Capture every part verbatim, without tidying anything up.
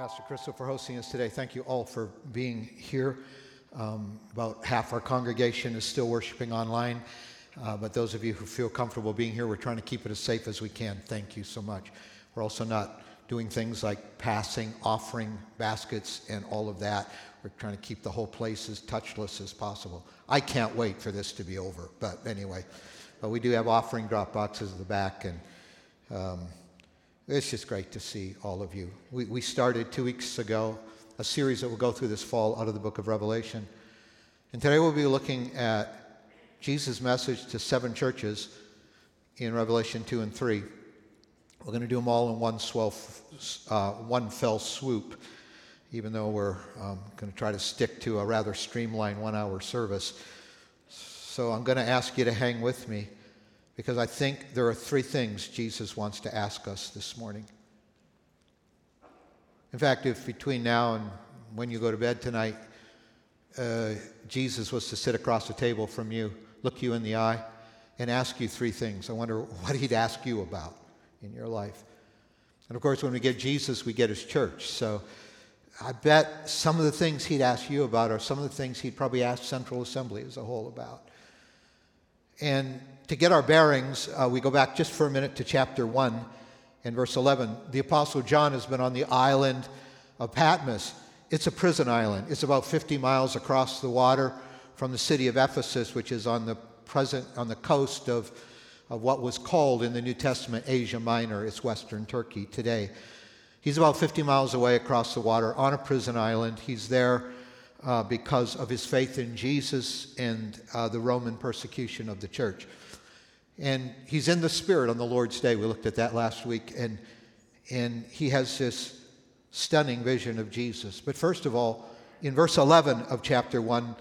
Pastor Crystal, for hosting us today. Thank you all for being here. Um, about half our congregation is still worshiping online, uh, but those of you who feel comfortable being here, we're trying to keep it as safe as we can. Thank you so much. We're also not doing things like passing, offering baskets, and all of that. We're trying to keep the whole place as touchless as possible. I can't wait for this to be over, but anyway. But we do have offering drop boxes at the back, and um, it's just great to see all of you. We, we started two weeks ago a series that will go through this fall out of the book of Revelation. And today we'll be looking at Jesus' message to seven churches in Revelation two and three. We're going to do them all in one, swell, uh, one fell swoop, even though we're um, going to try to stick to a rather streamlined one-hour service. So I'm going to ask you to hang with me, because I think there are three things Jesus wants to ask us this morning. In fact, if between now and when you go to bed tonight, uh, Jesus was to sit across the table from you, look you in the eye, and ask you three things, I wonder what he'd ask you about in your life. And of course, when we get Jesus, we get his church. So I bet some of the things he'd ask you about are some of the things he'd probably ask Central Assembly as a whole about. And to get our bearings, uh, we go back just for a minute to chapter one and verse eleven. The Apostle John has been on the island of Patmos. It's a prison island. It's about fifty miles across the water from the city of Ephesus, which is on the present on the coast of, of what was called in the New Testament Asia Minor. It's Western Turkey today. He's about fifty miles away across the water on a prison island. He's there uh, because of his faith in Jesus and uh, the Roman persecution of the church. And he's in the Spirit on the Lord's Day. We looked at that last week. And, and he has this stunning vision of Jesus. But first of all, in verse eleven of chapter one,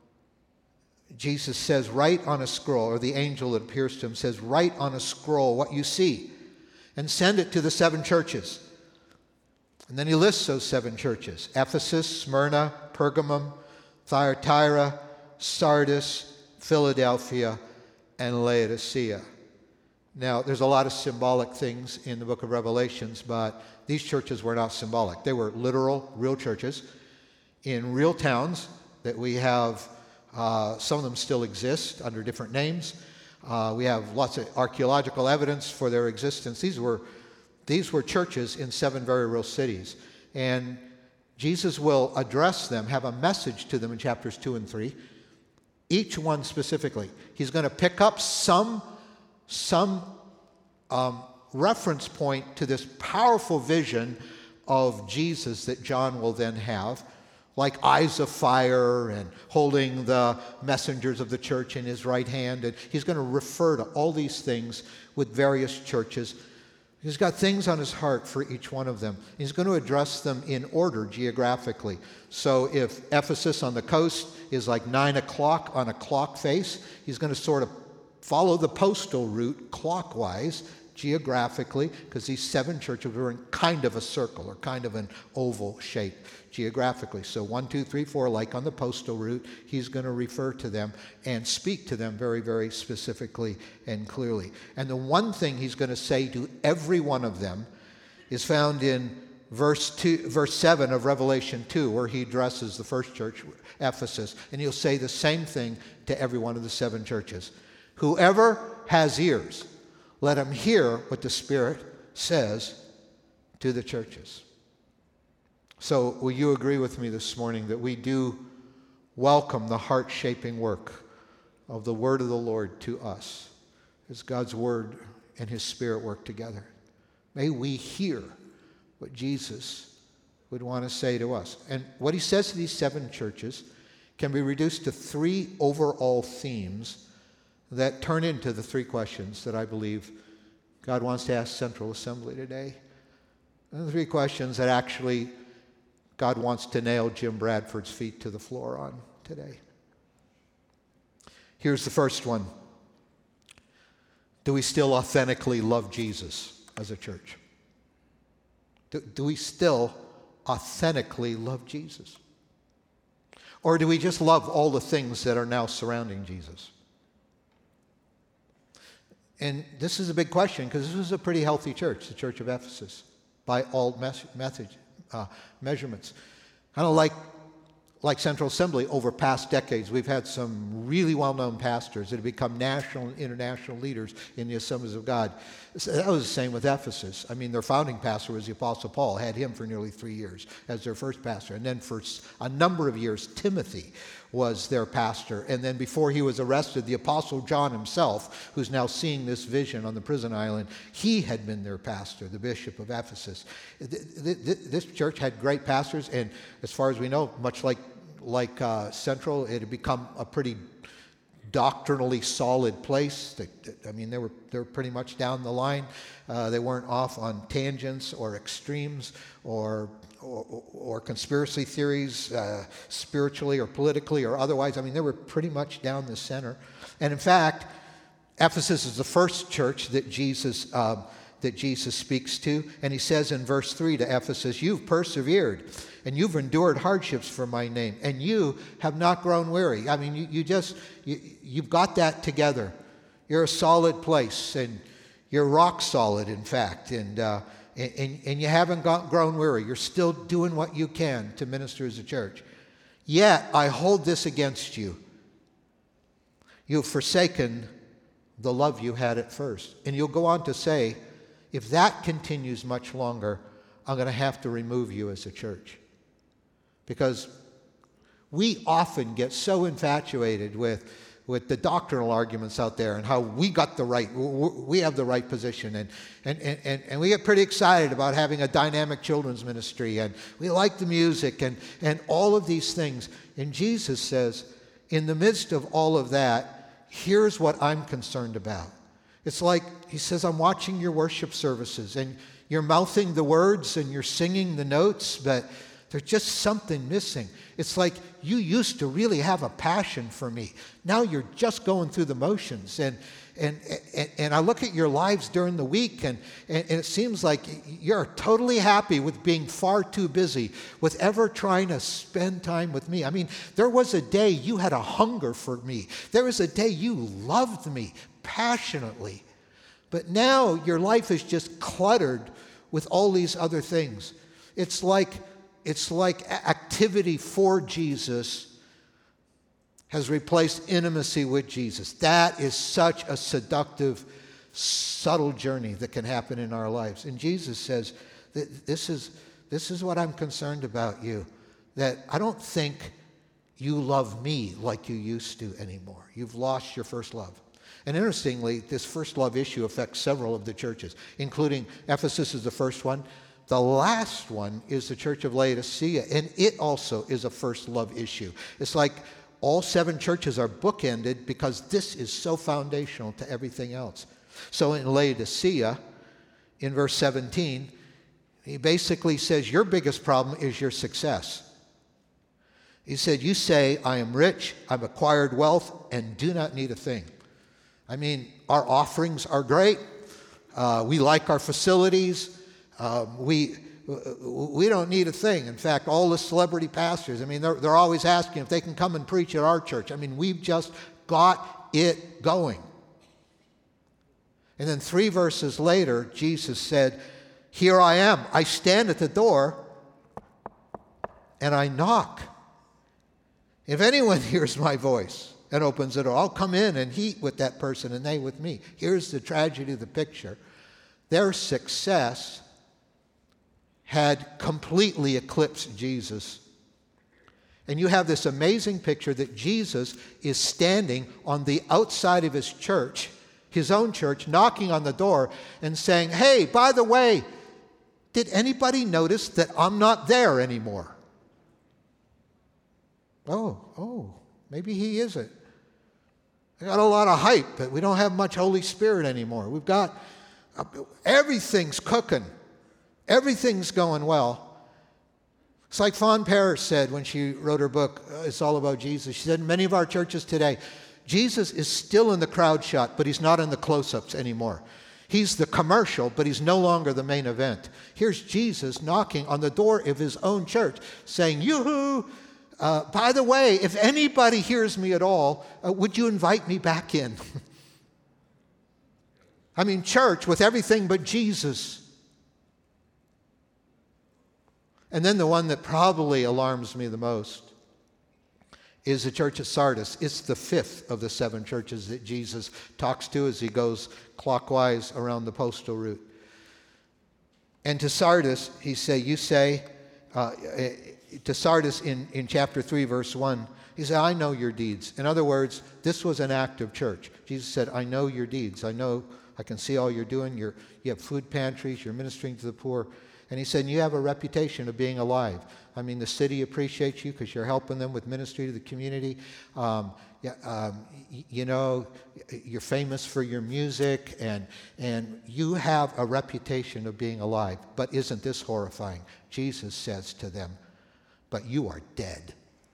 Jesus says, write on a scroll, or the angel that appears to him says, write on a scroll what you see and send it to the seven churches. And then he lists those seven churches: Ephesus, Smyrna, Pergamum, Thyatira, Sardis, Philadelphia, and Laodicea. Now, there's a lot of symbolic things in the book of Revelations, but these churches were not symbolic. They were literal, real churches in real towns that we have. Uh, some of them still exist under different names. Uh, we have lots of archaeological evidence for their existence. These were, these were churches in seven very real cities. And Jesus will address them, have a message to them in chapters two and three. Each one specifically. He's going to pick up some, some um, reference point to this powerful vision of Jesus that John will then have, like eyes of fire and holding the messengers of the church in his right hand. And he's going to refer to all these things with various churches. He's got things on his heart for each one of them. He's going to address them in order geographically. So if Ephesus on the coast is like nine o'clock on a clock face, he's going to sort of follow the postal route clockwise, geographically, because these seven churches were in kind of a circle or kind of an oval shape geographically. So one, two, three, four, like on the postal route, he's going to refer to them and speak to them very, very specifically and clearly. And the one thing he's going to say to every one of them is found in verse two, verse seven of Revelation two, where he addresses the first church, Ephesus, and he'll say the same thing to every one of the seven churches. Whoever has ears, let him hear what the Spirit says to the churches. So will you agree with me this morning that we do welcome the heart-shaping work of the word of the Lord to us as God's word and his Spirit work together? May we hear what Jesus would want to say to us. And what he says to these seven churches can be reduced to three overall themes that turn into the three questions that I believe God wants to ask Central Assembly today. And the three questions that actually God wants to nail Jim Bradford's feet to the floor on today. Here's the first one. Do we still authentically love Jesus as a church? Do, do we still authentically love Jesus? Or do we just love all the things that are now surrounding Jesus? And this is a big question, because this was a pretty healthy church, the church of Ephesus, by all mes- message, uh, measurements. Kind of like Like Central Assembly, over past decades, we've had some really well-known pastors that have become national and international leaders in the Assemblies of God. So that was the same with Ephesus. I mean, their founding pastor was the Apostle Paul, had him for nearly three years as their first pastor. And then for a number of years, Timothy was their pastor. And then before he was arrested, the Apostle John himself, who's now seeing this vision on the prison island, he had been their pastor, the bishop of Ephesus. This church had great pastors, and as far as we know, much like like uh, Central, it had become a pretty doctrinally solid place. They, I mean, they were they were pretty much down the line. Uh, they weren't off on tangents or extremes or or, or conspiracy theories, uh, spiritually or politically or otherwise. I mean, they were pretty much down the center. And in fact, Ephesus is the first church that Jesus um, that Jesus speaks to, and he says in verse three to Ephesus, "You've persevered, and you've endured hardships for my name, and you have not grown weary." I mean, you, you just, you, you've got that together. You're a solid place, and you're rock solid, in fact, and, uh, and, and you haven't got, grown weary. You're still doing what you can to minister as a church. Yet, I hold this against you. You've forsaken the love you had at first. And you'll go on to say, if that continues much longer, I'm going to have to remove you as a church. Because we often get so infatuated with, with the doctrinal arguments out there and how we got the right, we have the right position. And, and, and, and we get pretty excited about having a dynamic children's ministry. And we like the music and, and all of these things. And Jesus says, in the midst of all of that, here's what I'm concerned about. It's like, he says, I'm watching your worship services, and you're mouthing the words and you're singing the notes, but there's just something missing. It's like you used to really have a passion for me. Now you're just going through the motions. And and and, and I look at your lives during the week, and, and, and it seems like you're totally happy with being far too busy with ever trying to spend time with me. I mean, there was a day you had a hunger for me. There was a day you loved me passionately. But now your life is just cluttered with all these other things. It's like It's like activity for Jesus has replaced intimacy with Jesus. That is such a seductive, subtle journey that can happen in our lives. And Jesus says, this is, this is what I'm concerned about you, that I don't think you love me like you used to anymore. You've lost your first love. And interestingly, this first love issue affects several of the churches, including Ephesus is the first one. The last one is the Church of Laodicea, and it also is a first love issue. It's like all seven churches are bookended because this is so foundational to everything else. So in Laodicea, in verse seventeen, he basically says, your biggest problem is your success. He said, you say, I am rich, I've acquired wealth, and do not need a thing. I mean, our offerings are great. Uh, we like our facilities. Um, we we don't need a thing. In fact, all the celebrity pastors, I mean, they're, they're always asking if they can come and preach at our church. I mean, we've just got it going. And then three verses later, Jesus said, here I am. I stand at the door and I knock. If anyone hears my voice and opens the door, I'll come in and eat with that person and they with me. Here's the tragedy of the picture. Their success had completely eclipsed Jesus. And you have this amazing picture that Jesus is standing on the outside of his church, his own church, knocking on the door and saying, hey, by the way, did anybody notice that I'm not there anymore? Oh, oh, maybe he isn't. I got a lot of hype, but we don't have much Holy Spirit anymore. We've got, uh, everything's cooking. Everything's going well. It's like Fawn Parrish said when she wrote her book, uh, It's All About Jesus. She said, in many of our churches today, Jesus is still in the crowd shot, but he's not in the close-ups anymore. He's the commercial, but he's no longer the main event. Here's Jesus knocking on the door of his own church, saying, yoo-hoo, uh, by the way, if anybody hears me at all, uh, would you invite me back in? I mean, church with everything but Jesus. And then the one that probably alarms me the most is the church at Sardis. It's the fifth of the seven churches that Jesus talks to as he goes clockwise around the postal route. And to Sardis, he say, you say, uh, to Sardis in, in chapter three, verse one, he said, I know your deeds. In other words, this was an active church. Jesus said, I know your deeds. I know, I can see all you're doing. You're, you have food pantries. You're ministering to the poor. And he said, you have a reputation of being alive. I mean, the city appreciates you because you're helping them with ministry to the community. Um, yeah, um, y- you know, you're famous for your music, and, and you have a reputation of being alive. But isn't this horrifying? Jesus says to them, but you are dead.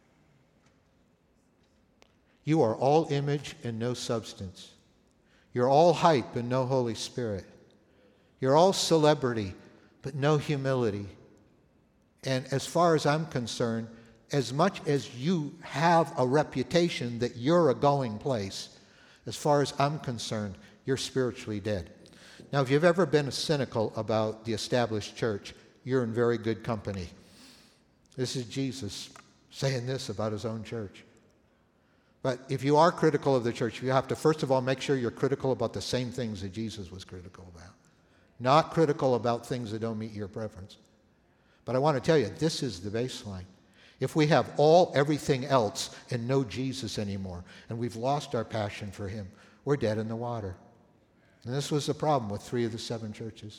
You are all image and no substance. You're all hype and no Holy Spirit. You're all celebrity, but no humility. And as far as I'm concerned, as much as you have a reputation that you're a going place, as far as I'm concerned, you're spiritually dead. Now, if you've ever been cynical about the established church, you're in very good company. This is Jesus saying this about his own church. But if you are critical of the church, you have to, first of all, make sure you're critical about the same things that Jesus was critical about. Not critical about things that don't meet your preference. But I want to tell you, this is the baseline. If we have all everything else and no Jesus anymore, and we've lost our passion for him, we're dead in the water. And this was the problem with three of the seven churches.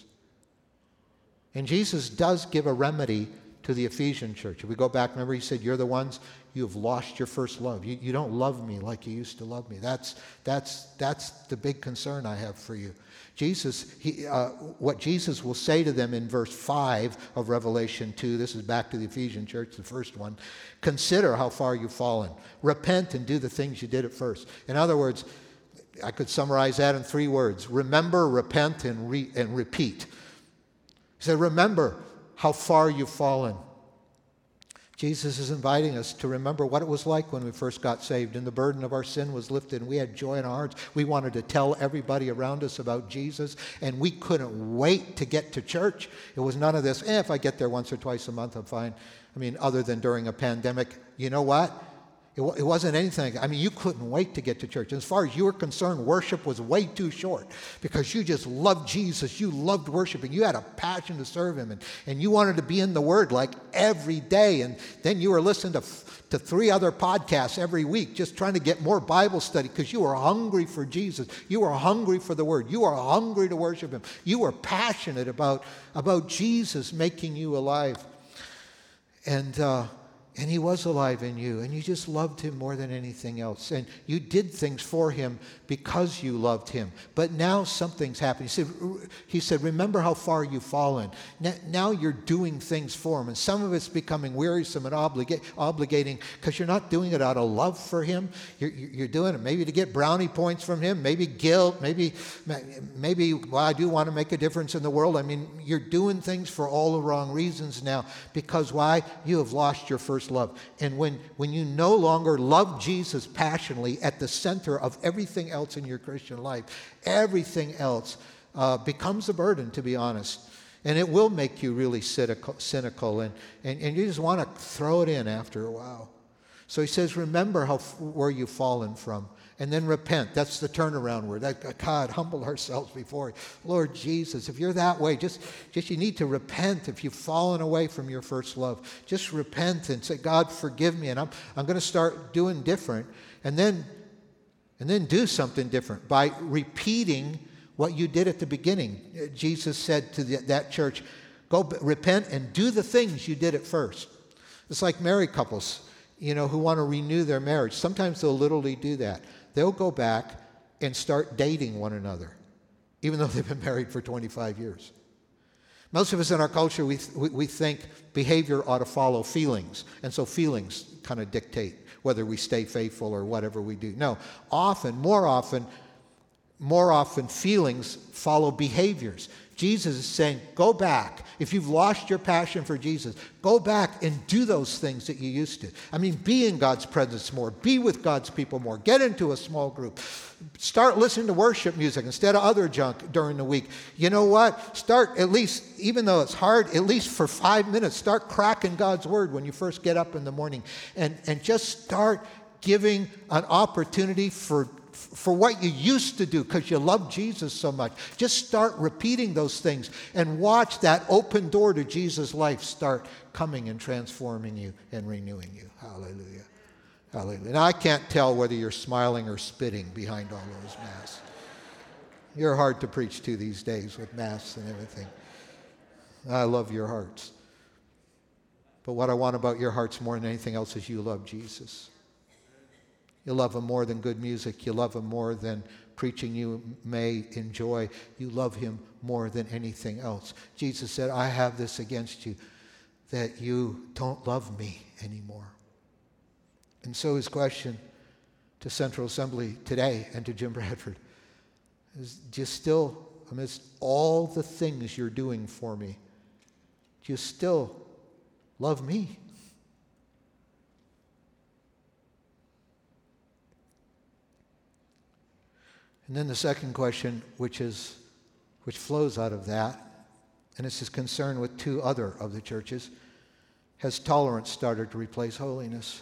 And Jesus does give a remedy to the Ephesian church. If we go back, remember he said, you're the ones, you have lost your first love. You, you don't love me like you used to love me. That's, that's, that's the big concern I have for you. Jesus, he, uh, what Jesus will say to them in verse five of Revelation two, this is back to the Ephesian church, the first one, consider how far you've fallen. Repent and do the things you did at first. In other words, I could summarize that in three words. Remember, repent, and, re- and repeat. He said, remember how far you've fallen. Jesus is inviting us to remember what it was like when we first got saved and the burden of our sin was lifted and we had joy in our hearts. We wanted to tell everybody around us about Jesus, and we couldn't wait to get to church. It was none of this, eh, if I get there once or twice a month, I'm fine. I mean, other than during a pandemic, you know what? It, it wasn't anything. I mean, you couldn't wait to get to church. As far as you were concerned, worship was way too short because you just loved Jesus. You loved worshiping. You had a passion to serve him, and, and you wanted to be in the Word like every day. And then you were listening to, to three other podcasts every week just trying to get more Bible study because you were hungry for Jesus. You were hungry for the Word. You were hungry to worship him. You were passionate about, about Jesus making you alive. And uh, And he was alive in you, and you just loved him more than anything else. And you did things for him because you loved him. But now something's happened. He said, he said remember how far you've fallen. Now you're doing things for him. And some of it's becoming wearisome and obliga- obligating because you're not doing it out of love for him. You're, you're doing it maybe to get brownie points from him, maybe guilt, maybe, maybe, well, I do want to make a difference in the world. I mean, you're doing things for all the wrong reasons now because why? You have lost your first love. And when, when you no longer love Jesus passionately at the center of everything else in your Christian life, everything else uh, becomes a burden, to be honest. And it will make you really cynical, cynical and, and, and you just want to throw it in after a while. So he says, remember how where you've fallen from. And then repent. That's the turnaround word. That, God, humble ourselves before you. Lord Jesus, if you're that way, just, just you need to repent if you've fallen away from your first love. Just repent and say, God, forgive me. And I'm, I'm going to start doing different. And then, and then do something different by repeating what you did at the beginning. Jesus said to the, that church, go b- repent and do the things you did at first. It's like married couples, you know, who want to renew their marriage. Sometimes they'll literally do that. They'll go back and start dating one another, even though they've been married for twenty-five years. Most of us in our culture, we, we, we think behavior ought to follow feelings, and so feelings kind of dictate whether we stay faithful or whatever we do. No, often, more often, more often feelings follow behaviors. Jesus is saying, go back If you've lost your passion for Jesus, go back and do those things that you used to. I mean, be in God's presence more. Be with God's people more. Get into a small group. Start listening to worship music instead of other junk during the week. You know what? Start at least, even though it's hard, at least for five minutes, start cracking God's word when you first get up in the morning. And, and just start giving an opportunity for for what you used to do because you love Jesus so much. Just start repeating those things and watch that open door to Jesus' life start coming and transforming you and renewing you. Hallelujah. Hallelujah. Now, I can't tell whether you're smiling or spitting behind all those masks. You're hard to preach to these days with masks and everything. I love your hearts. But what I want about your hearts more than anything else is you love Jesus. You love him more than good music. You love him more than preaching you may enjoy. You love him more than anything else. Jesus said, I have this against you, that you don't love me anymore. And so his question to Central Assembly today and to Jim Bradford is, do you still, amidst all the things you're doing for me, do you still love me? And then the second question, which is, which flows out of that, and it's his concern with two other of the churches, has tolerance started to replace holiness?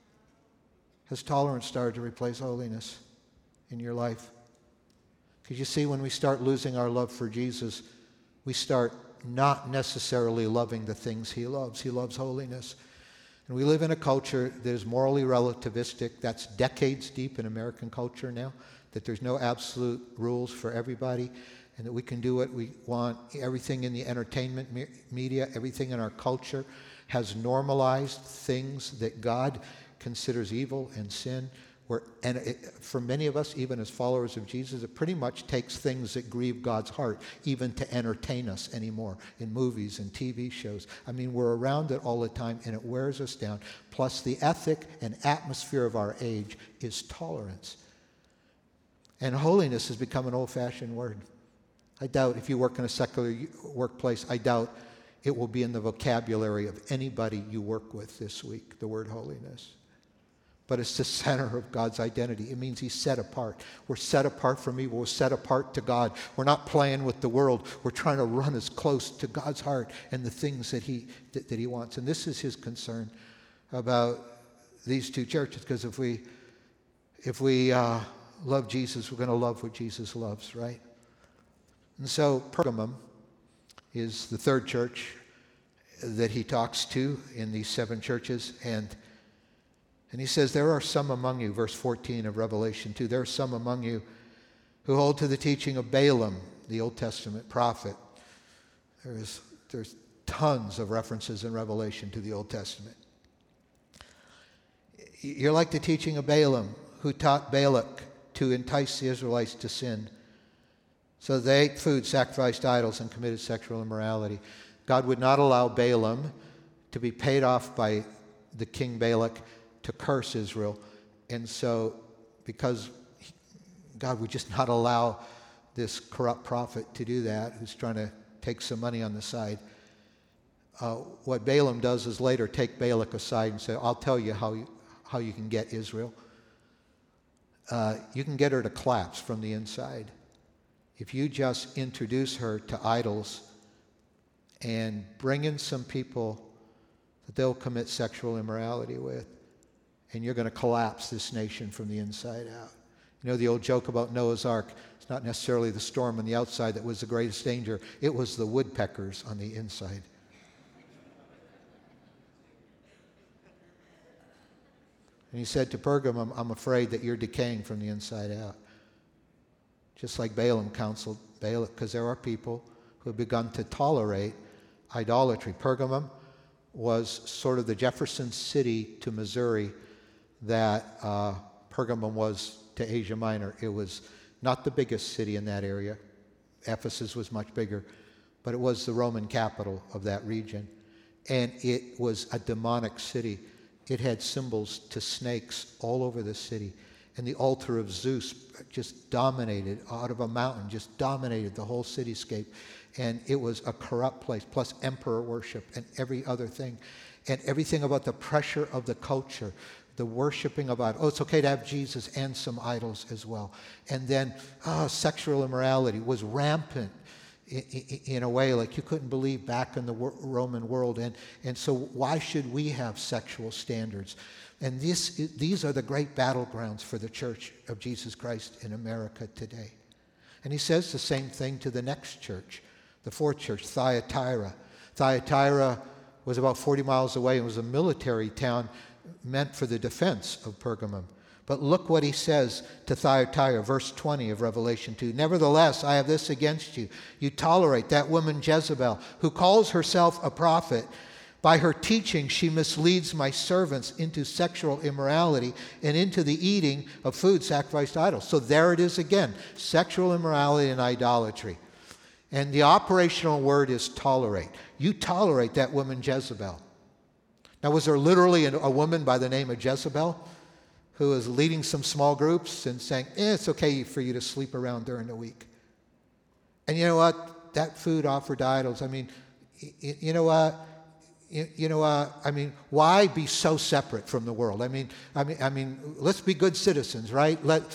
Has tolerance started to replace holiness in your life? Because you see, when we start losing our love for Jesus, we start not necessarily loving the things he loves. He loves holiness. And we live in a culture that is morally relativistic. That's decades deep in American culture now, that there's no absolute rules for everybody, and that we can do what we want. Everything in the entertainment me- media, everything in our culture has normalized things that God considers evil and sin. Where, and it, for many of us, even as followers of Jesus, it pretty much takes things that grieve God's heart even to entertain us anymore in movies and T V shows. I mean, we're around it all the time, and it wears us down. Plus, the ethic and atmosphere of our age is tolerance. And holiness has become an old-fashioned word. I doubt if you work in a secular workplace, I doubt it will be in the vocabulary of anybody you work with this week, the word holiness. But it's the center of God's identity. It means he's set apart. We're set apart from evil. We're set apart to God. We're not playing with the world. We're trying to run as close to God's heart and the things that he, that, that he wants. And this is his concern about these two churches, because if we, if we, uh, love Jesus, we're going to love what Jesus loves, right? And so Pergamum is the third church that he talks to in these seven churches. And, and he says, there are some among you, verse fourteen of Revelation two, there are some among you who hold to the teaching of Balaam, the Old Testament prophet. There's, there's tons of references in Revelation to the Old Testament. You're like the teaching of Balaam, who taught Balak to entice the Israelites to sin. So they ate food, sacrificed idols, and committed sexual immorality. God would not allow Balaam to be paid off by the king Balak to curse Israel. And so, because God would just not allow this corrupt prophet to do that, who's trying to take some money on the side, uh, what Balaam does is later take Balak aside and say, I'll tell you how you, how you can get Israel. Uh, you can get her to collapse from the inside if you just introduce her to idols and bring in some people that they'll commit sexual immorality with, and you're going to collapse this nation from the inside out. You know the old joke about Noah's Ark? It's not necessarily the storm on the outside that was the greatest danger. It was the woodpeckers on the inside. And he said to Pergamum, I'm afraid that you're decaying from the inside out. Just like Balaam counseled Balak, because there are people who have begun to tolerate idolatry. Pergamum was sort of the Jefferson City to Missouri that uh, Pergamum was to Asia Minor. It was not the biggest city in that area. Ephesus was much bigger, but it was the Roman capital of that region. And it was a demonic city. It had symbols to snakes all over the city. And the altar of Zeus just dominated, out of a mountain, just dominated the whole cityscape. And it was a corrupt place, plus emperor worship and every other thing. And everything about the pressure of the culture, the worshiping of idols. Oh, it's okay to have Jesus and some idols as well. And then oh, sexual immorality was rampant in, in, in a way like you couldn't believe back in the Roman world. And, and so why should we have sexual standards? And this, these are the great battlegrounds for the Church of Jesus Christ in America today. And he says the same thing to the next church, the fourth church, Thyatira. Thyatira was about forty miles away and was a military town meant for the defense of Pergamum. But look what he says to Thyatira, verse twenty of Revelation two. Nevertheless, I have this against you. You tolerate that woman Jezebel, who calls herself a prophet. By her teaching, she misleads my servants into sexual immorality and into the eating of food sacrificed to idols. So there it is again, sexual immorality and idolatry. And the operational word is tolerate. You tolerate that woman Jezebel. Now, was there literally a woman by the name of Jezebel who was leading some small groups and saying, eh, it's okay for you to sleep around during the week? And you know what? That food offered to idols, I mean, you know what? You, you know, uh, I mean, why be so separate from the world? I mean, I mean, I mean, let's be good citizens, right? Let,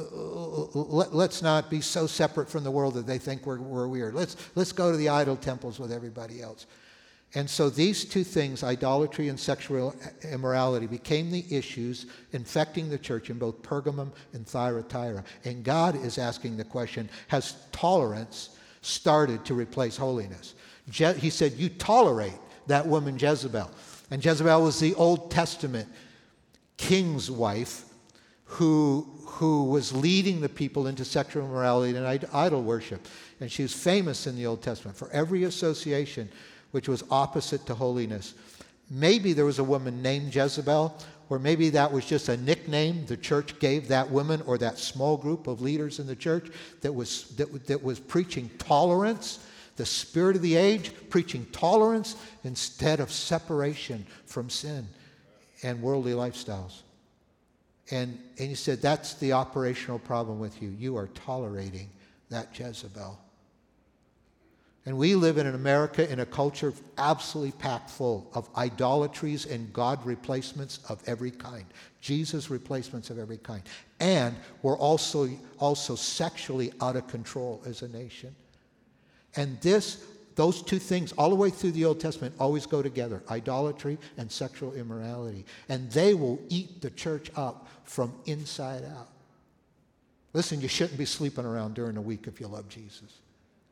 let let's not be so separate from the world that they think we're we're weird. Let's let's go to the idol temples with everybody else. And so these two things, idolatry and sexual immorality, became the issues infecting the church in both Pergamum and Thyatira. And God is asking the question: has tolerance started to replace holiness? Je- he said, "You tolerate that woman Jezebel." And Jezebel was the Old Testament king's wife who, who was leading the people into sexual immorality and idol worship. And she was famous in the Old Testament for every association which was opposite to holiness. Maybe there was a woman named Jezebel, or maybe that was just a nickname the church gave that woman or that small group of leaders in the church that was, that, that was preaching tolerance, the spirit of the age, preaching tolerance instead of separation from sin and worldly lifestyles. And, and he said, that's the operational problem with you. You are tolerating that Jezebel. And we live in America in a culture absolutely packed full of idolatries and God replacements of every kind. Jesus replacements of every kind. And we're also, also sexually out of control as a nation. And this, those two things, all the way through the Old Testament, always go together, idolatry and sexual immorality. And they will eat the church up from inside out. Listen, you shouldn't be sleeping around during the week if you love Jesus.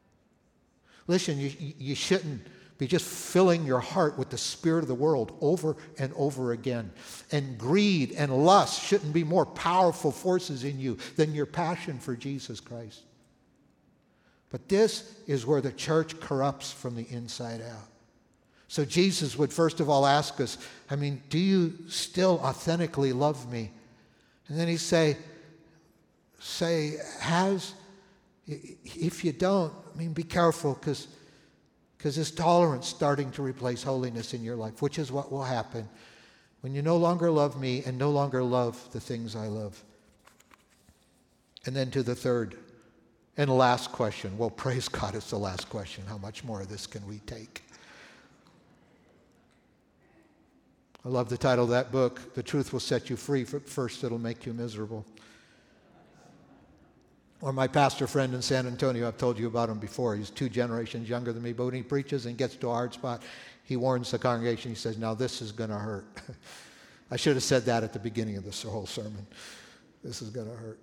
Listen, you, you shouldn't be just filling your heart with the spirit of the world over and over again. And greed and lust shouldn't be more powerful forces in you than your passion for Jesus Christ. But this is where the church corrupts from the inside out. So Jesus would first of all ask us, I mean, do you still authentically love me? And then he'd say, say, has, if you don't, I mean, be careful, because because this tolerance starting to replace holiness in your life, which is what will happen when you no longer love me and no longer love the things I love. And then to the third and last question. Well, praise God, it's the last question. How much more of this can we take? I love the title of that book, The Truth Will Set You Free. First, it'll make you miserable. Or my pastor friend in San Antonio, I've told you about him before. He's two generations younger than me, but when he preaches and gets to a hard spot, he warns the congregation. He says, now this is going to hurt. I should have said that at the beginning of this whole sermon. This is going to hurt.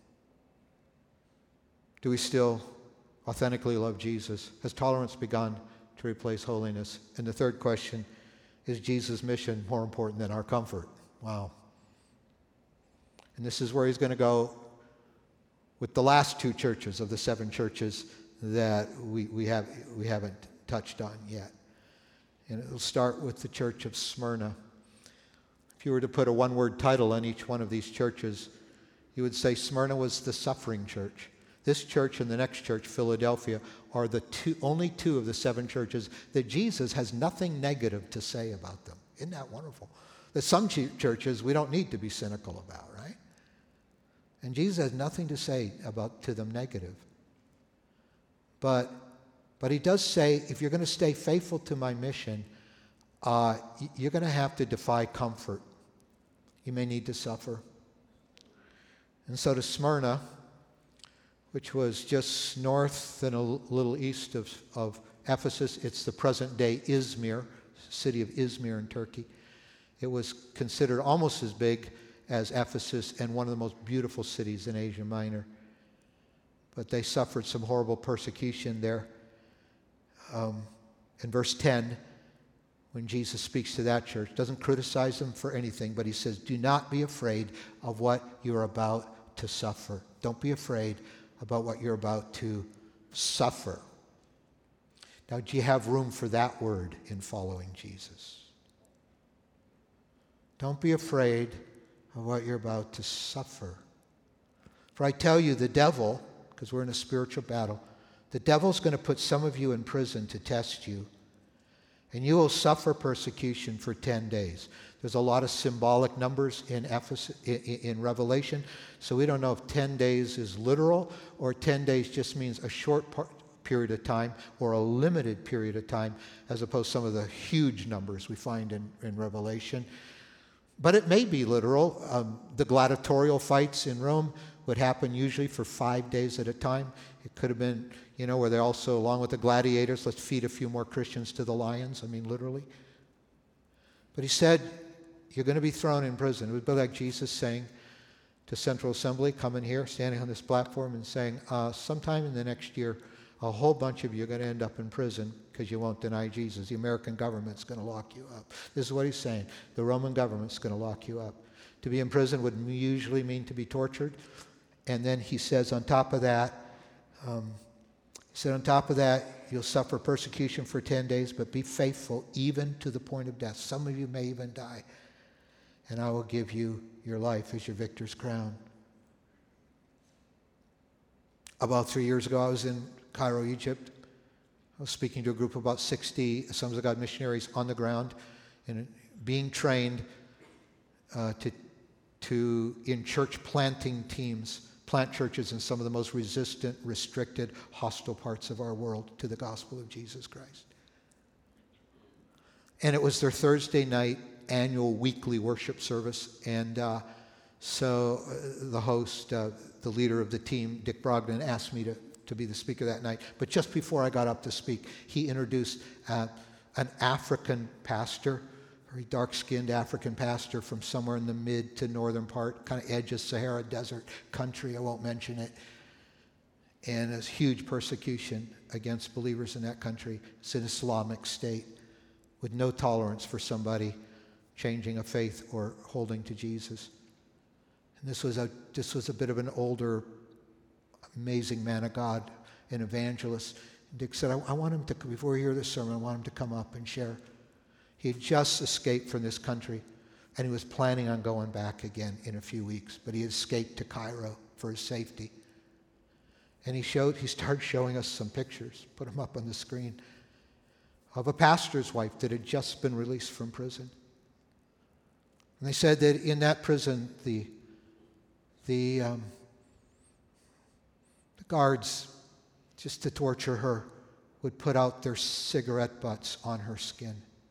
Do we still authentically love Jesus? Has tolerance begun to replace holiness? And the third question, is Jesus' mission more important than our comfort? Wow. And this is where he's going to go with the last two churches of the seven churches that we, we, have, we haven't touched on yet. And it'll start with the church of Smyrna. If you were to put a one-word title on each one of these churches, you would say Smyrna was the suffering church. This church and the next church, Philadelphia, are the two, only two of the seven churches that Jesus has nothing negative to say about them. Isn't that wonderful? That some ch- churches we don't need to be cynical about, right? And Jesus has nothing to say about to them negative. But, but he does say, if you're going to stay faithful to my mission, uh, you're going to have to defy comfort. You may need to suffer. And so to Smyrna, which was just north and a little east of, of Ephesus, it's the present-day Izmir, city of Izmir in Turkey. It was considered almost as big as Ephesus and one of the most beautiful cities in Asia Minor. But they suffered some horrible persecution there. Um, in verse ten, when Jesus speaks to that church, doesn't criticize them for anything, but he says, do not be afraid of what you're about to suffer. Don't be afraid about what you're about to suffer. Now, do you have room for that word in following Jesus? Don't be afraid of what you're about to suffer. For I tell you, the devil, because we're in a spiritual battle, the devil's going to put some of you in prison to test you, and you will suffer persecution for ten days. There's a lot of symbolic numbers in Ephesus, in, in Revelation, so we don't know if ten days is literal or ten days just means a short part, period of time or a limited period of time, as opposed to some of the huge numbers we find in, in Revelation. But it may be literal. Um, the gladiatorial fights in Rome would happen usually for five days at a time. It could have been, you know, where they also, along with the gladiators, let's feed a few more Christians to the lions. I mean, literally. But he said, you're going to be thrown in prison. It would be like Jesus saying to Central Assembly, coming here, standing on this platform and saying, uh, sometime in the next year, a whole bunch of you are going to end up in prison because you won't deny Jesus. The American government's going to lock you up. This is what he's saying. The Roman government's going to lock you up. To be in prison would usually mean to be tortured. And then he says on top of that, um, he said on top of that, you'll suffer persecution for ten days, but be faithful even to the point of death. Some of you may even die. And I will give you your life as your victor's crown. About three years ago, I was in Cairo, Egypt. I was speaking to a group of about sixty Assemblies of God missionaries on the ground and being trained uh, to, to, in church planting teams, plant churches in some of the most resistant, restricted, hostile parts of our world to the gospel of Jesus Christ. And it was their Thursday night annual weekly worship service. And uh, so uh, the host, uh, the leader of the team, Dick Brogdon, asked me to to be the speaker that night. But just before I got up to speak, he introduced uh, an African pastor, very dark-skinned African pastor from somewhere in the mid to northern part, kind of edge of Sahara Desert country. I won't mention it. And there's huge persecution against believers in that country. It's an Islamic state with no tolerance for somebody changing a faith or holding to Jesus. And this was a this was a bit of an older, amazing man of God, an evangelist. Dick said, I, I want him to, before we hear this sermon, I want him to come up and share. He had just escaped from this country, and he was planning on going back again in a few weeks, but he had escaped to Cairo for his safety. And he showed, he started showing us some pictures, put them up on the screen, of a pastor's wife that had just been released from prison. And they said that in that prison, the, the, um, guards, just to torture her, would put out their cigarette butts on her skin.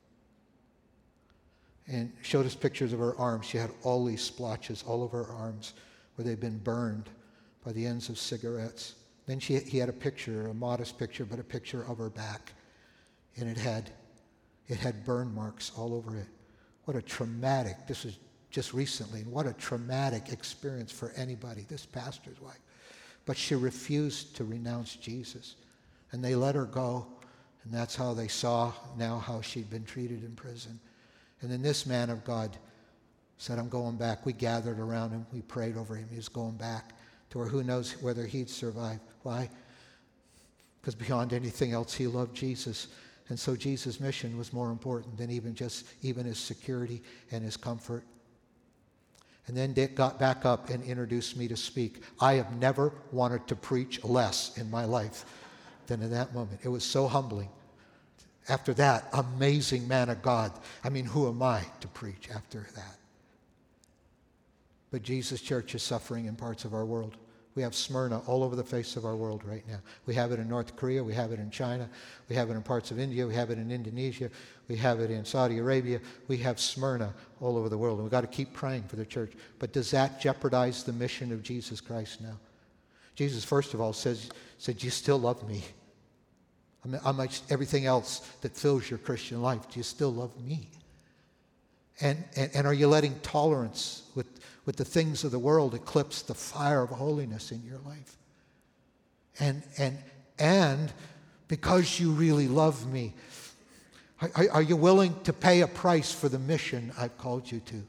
And showed us pictures of her arms. She had all these splotches all over her arms where they'd been burned by the ends of cigarettes. Then she, he had a picture, a modest picture, but a picture of her back. And it had, it had burn marks all over it. What a traumatic, this was just recently, and what a traumatic experience for anybody, this pastor's wife. But she refused to renounce Jesus. And they let her go. And that's how they saw now how she'd been treated in prison. And then this man of God said, I'm going back. We gathered around him. We prayed over him. He was going back to where who knows whether he'd survive. Why? Because beyond anything else, he loved Jesus. And so Jesus' mission was more important than even just even his security and his comfort. And then Dick got back up and introduced me to speak. I have never wanted to preach less in my life than in that moment. It was so humbling. After that, amazing man of God. I mean, who am I to preach after that? But Jesus' church is suffering in parts of our world. We have Smyrna all over the face of our world right now. We have it in North Korea. We have it in China. We have it in parts of India. We have it in Indonesia. We have it in Saudi Arabia. We have Smyrna all over the world. And we've got to keep praying for the church. But does that jeopardize the mission of Jesus Christ now? Jesus, first of all, says, said, "Do you still love me? I mean, how much everything else that fills your Christian life, do you still love me? And, and, and are you letting tolerance with, with the things of the world eclipse the fire of holiness in your life? And, and, and because you really love me, are, are you willing to pay a price for the mission I've called you to?"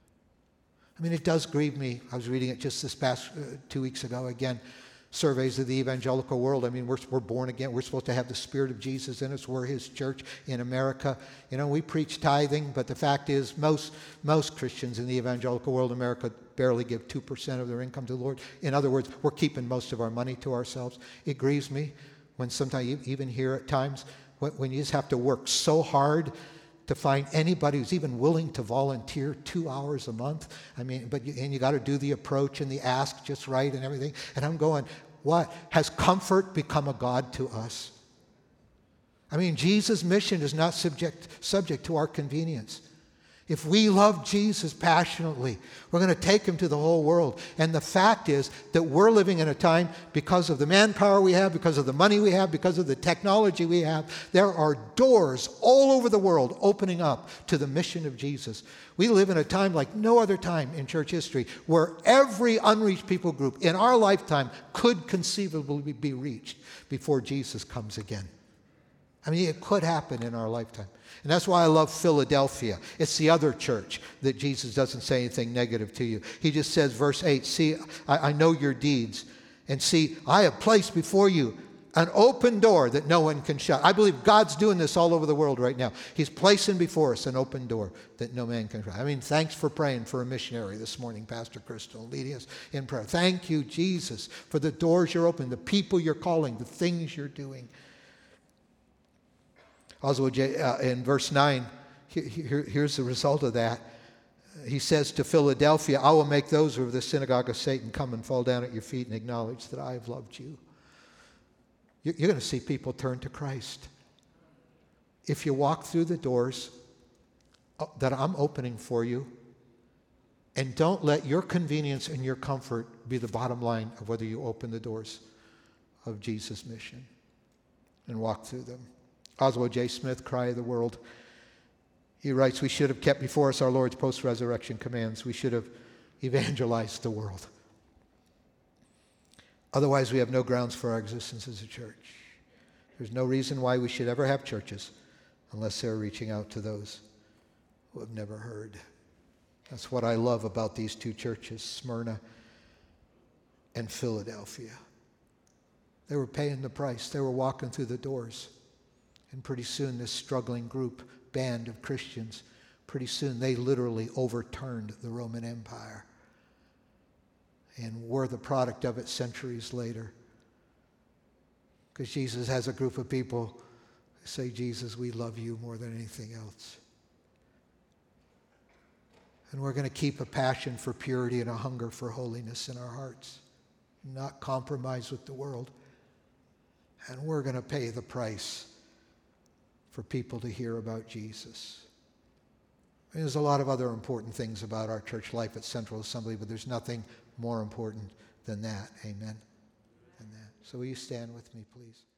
I mean, it does grieve me. I was reading it just this past uh, two weeks ago again. Surveys of the evangelical world. I mean, we're, we're born again. We're supposed to have the Spirit of Jesus in us. We're His church in America. You know, we preach tithing, but the fact is most, most Christians in the evangelical world in America barely give two percent of their income to the Lord. In other words, we're keeping most of our money to ourselves. It grieves me when sometimes, even here at times, when, when you just have to work so hard to find anybody who's even willing to volunteer two hours a month. I mean, but you, and you got to do the approach and the ask just right and everything. And I'm going, what? Has comfort become a god to us? I mean, Jesus' mission is not subject, subject to our convenience. If we love Jesus passionately, we're going to take Him to the whole world. And the fact is that we're living in a time, because of the manpower we have, because of the money we have, because of the technology we have, there are doors all over the world opening up to the mission of Jesus. We live in a time like no other time in church history, where every unreached people group in our lifetime could conceivably be reached before Jesus comes again. I mean, it could happen in our lifetime. And that's why I love Philadelphia. It's the other church that Jesus doesn't say anything negative to you. He just says, verse eight, "See, I, I know your deeds. And see, I have placed before you an open door that no one can shut." I believe God's doing this all over the world right now. He's placing before us an open door that no man can shut. I mean, thanks for praying for a missionary this morning, Pastor Crystal, leading us in prayer. Thank you, Jesus, for the doors you're opening, the people you're calling, the things you're doing. Also, uh, in verse nine, here, here's the result of that. He says to Philadelphia, "I will make those who are of the synagogue of Satan come and fall down at your feet and acknowledge that I have loved you." You're going to see people turn to Christ. If you walk through the doors that I'm opening for you, and don't let your convenience and your comfort be the bottom line of whether you open the doors of Jesus' mission and walk through them. Oswald J. Smith, Cry of the World. He writes, "We should have kept before us our Lord's post-resurrection commands. We should have evangelized the world. Otherwise, we have no grounds for our existence as a church. There's no reason why we should ever have churches unless they're reaching out to those who have never heard." That's what I love about these two churches, Smyrna and Philadelphia. They were paying the price. They were walking through the doors. And pretty soon this struggling group, band of Christians, pretty soon they literally overturned the Roman Empire. And we're the product of it centuries later. Because Jesus has a group of people who say, "Jesus, we love you more than anything else." And we're going to keep a passion for purity and a hunger for holiness in our hearts. Not compromise with the world. And we're going to pay the price for people to hear about Jesus. I mean, there's a lot of other important things about our church life at Central Assembly, but there's nothing more important than that. Amen? Than that. So will you stand with me, please?